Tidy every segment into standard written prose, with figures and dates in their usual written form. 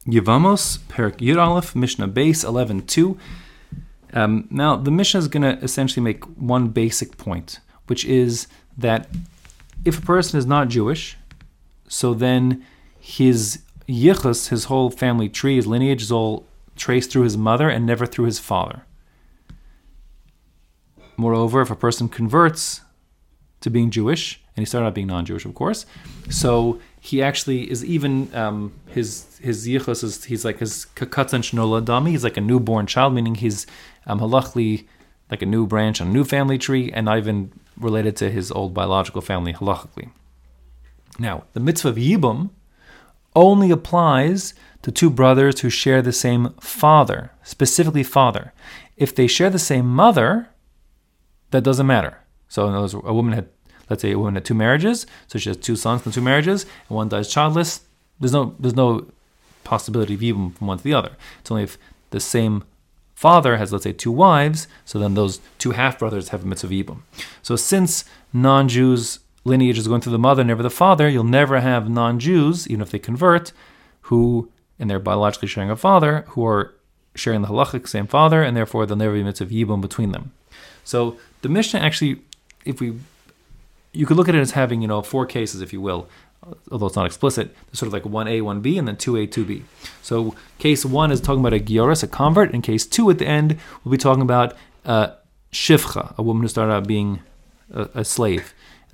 Yevamos, Perak Yud Aleph, Mishnah Beis 11:2. Now, the Mishnah is going to essentially make one basic point, which is that if a person is not Jewish, so then his yichus, his whole family tree, his lineage is all traced through his mother and never through his father. Moreover, if a person converts to being Jewish, and he started out being non-Jewish, of course, so he actually is even, his yichus is, he's like his kakatan shnola dami, he's like a newborn child, meaning he's halachically like a new branch on a new family tree, and not even related to his old biological family halachically. Now, the mitzvah of yibum only applies to two brothers who share the same father, specifically father. If they share the same mother, that doesn't matter. So in other words, let's say a woman had two marriages, so she has two sons from two marriages, and one dies childless, there's no possibility of yibum from one to the other. It's only if the same father has, let's say, two wives, so then those two half-brothers have a mitzvah yibum. So since non-Jews' lineage is going through the mother, never the father, you'll never have non-Jews, even if they convert, who, and they're biologically sharing a father, who are sharing the halachic same father, and therefore there'll never be a mitzvah yibum between them. So the Mishnah actually, you could look at it as having, four cases, if you will, although it's not explicit. There's sort of like 1a, 1b, and then 2a, 2b. So case 1 is talking about a gioris, a convert, and case 2 at the end will be talking about shivcha, a woman who started out being a slave.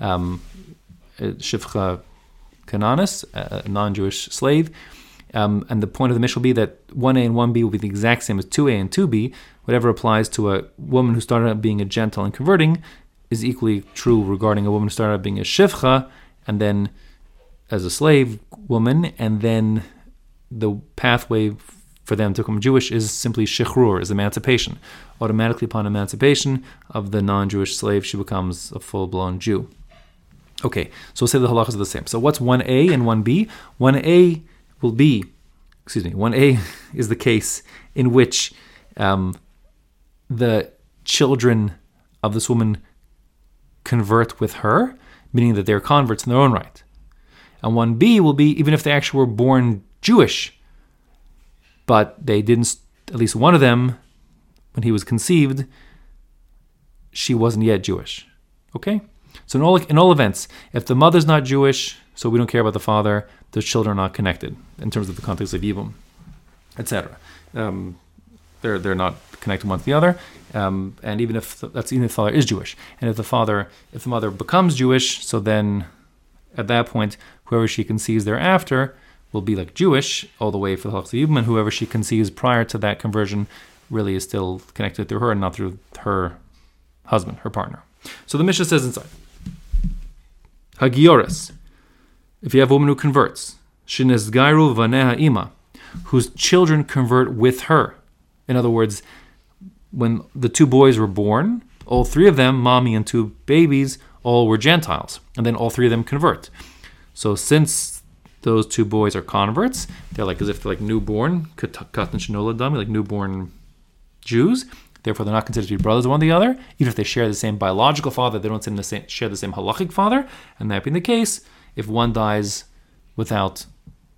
Shivcha Cananis, a non-Jewish slave. And the point of the Mishnah will be that 1a and 1b will be the exact same as 2a and 2b. Whatever applies to a woman who started out being a Gentile and converting is equally true regarding a woman who started out being a shivcha and then as a slave woman, and then the pathway for them to become Jewish is simply shichrur, is emancipation. Automatically upon emancipation of the non-Jewish slave, she becomes a full-blown Jew. Okay, so we'll say the halachas are the same. So what's 1a and 1b? 1a is the case in which the children of this woman convert with her, meaning that they're converts in their own right. And 1b will be even if they actually were born Jewish, but they didn't, at least one of them, when he was conceived, she wasn't yet Jewish. Okay? So in all events, if the mother's not Jewish, so we don't care about the father, the children are not connected in terms of the context of yibum, etc. They're not connected one to the other, and even if the father is Jewish, and if the mother becomes Jewish, so then at that point, whoever she conceives thereafter will be like Jewish all the way for the halachas of yibum, and whoever she conceives prior to that conversion really is still connected through her and not through her husband, her partner. So the Mishnah says inside, Hagioris, if you have a woman who converts, Shinezgairu vaneha ima, whose children convert with her. In other words, when the two boys were born, all three of them, mommy and two babies, all were Gentiles, and then all three of them convert. So since those two boys are converts, they're like as if they're like newborn, katan shenola dami, like newborn Jews. Therefore, they're not considered to be brothers of one to the other. Even if they share the same biological father, they don't share the same halachic father. And that being the case, if either one dies without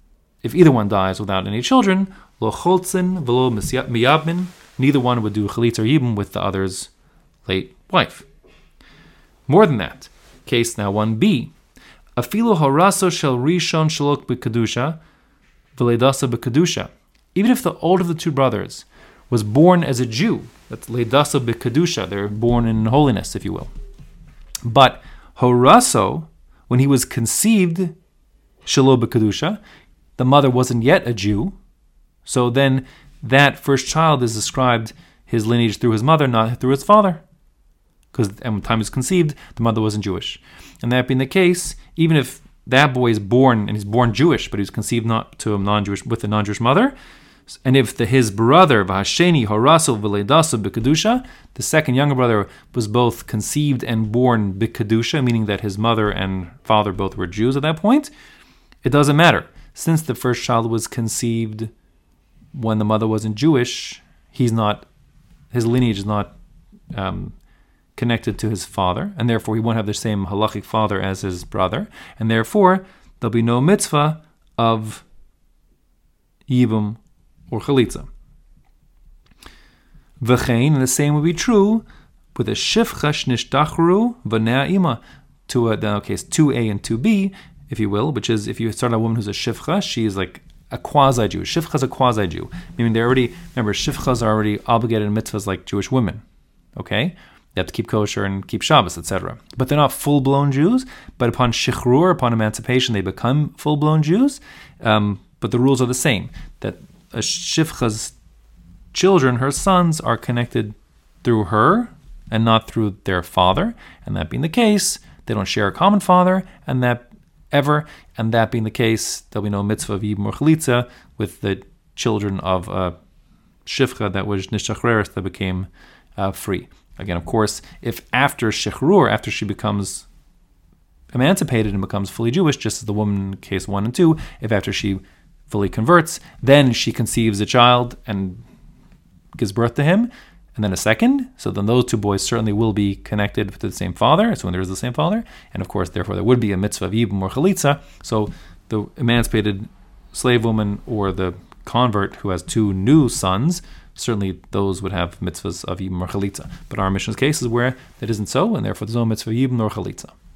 any children, lo choltzin velo miyabmin, neither one would do chalitz or yibum with the other's late wife. More than that, case now 1b, afilu haraso shel rishon shalok b'kedusha v'ledasa b'kedusha. Even if the older of the two brothers was born as a Jew, that's ledasa b'kedusha, they're born in holiness, if you will. But haraso, when he was conceived, shelo b'kedusha, the mother wasn't yet a Jew, so then that first child is described his lineage through his mother, not through his father. Because at the time he was conceived, the mother wasn't Jewish. And that being the case, even if that boy is born, and he's born Jewish, but he's conceived not to a non-Jewish, with a non-Jewish mother, and if his brother, V'hasheni Horaso V'ledaso B'kedusha, the second younger brother was both conceived and born B'kedusha, meaning that his mother and father both were Jews at that point, it doesn't matter. Since the first child was conceived when the mother wasn't Jewish, his lineage is not connected to his father, and therefore he won't have the same halachic father as his brother, and therefore there'll be no mitzvah of Yibum or Chalitza. V'chein, and the same would be true with a Shifcha Shnishtacharu V'nea Ima, to a 2A and 2B, if you will, which is if you start a woman who's a Shifcha, she is like a quasi-Jew. Shifcha is a quasi-Jew, meaning remember, Shifchas are already obligated in mitzvahs like Jewish women, okay? They have to keep kosher and keep Shabbos, etc. But they're not full-blown Jews, but upon Shichrur, upon emancipation, they become full-blown Jews, but the rules are the same, that a Shifcha's children, her sons, are connected through her and not through their father, and that being the case, they don't share a common father, and that being the case, there'll be no mitzvah of Yibum or Chalitza with the children of Shifcha that was Nishachreres that became free. Again, of course, if after Shechrur, after she becomes emancipated and becomes fully Jewish, just as the woman in case 1 and 2, if after she fully converts, then she conceives a child and gives birth to him, and then a second, so then those two boys certainly will be connected to the same father, so when there is the same father, and of course, therefore, there would be a mitzvah of Yibum or Chalitza, so the emancipated slave woman or the convert who has 2 new sons, certainly those would have mitzvahs of Yibum or Chalitza. But our Mishnah's case is where that isn't so, and therefore there's no mitzvah of Yibum or Chalitza.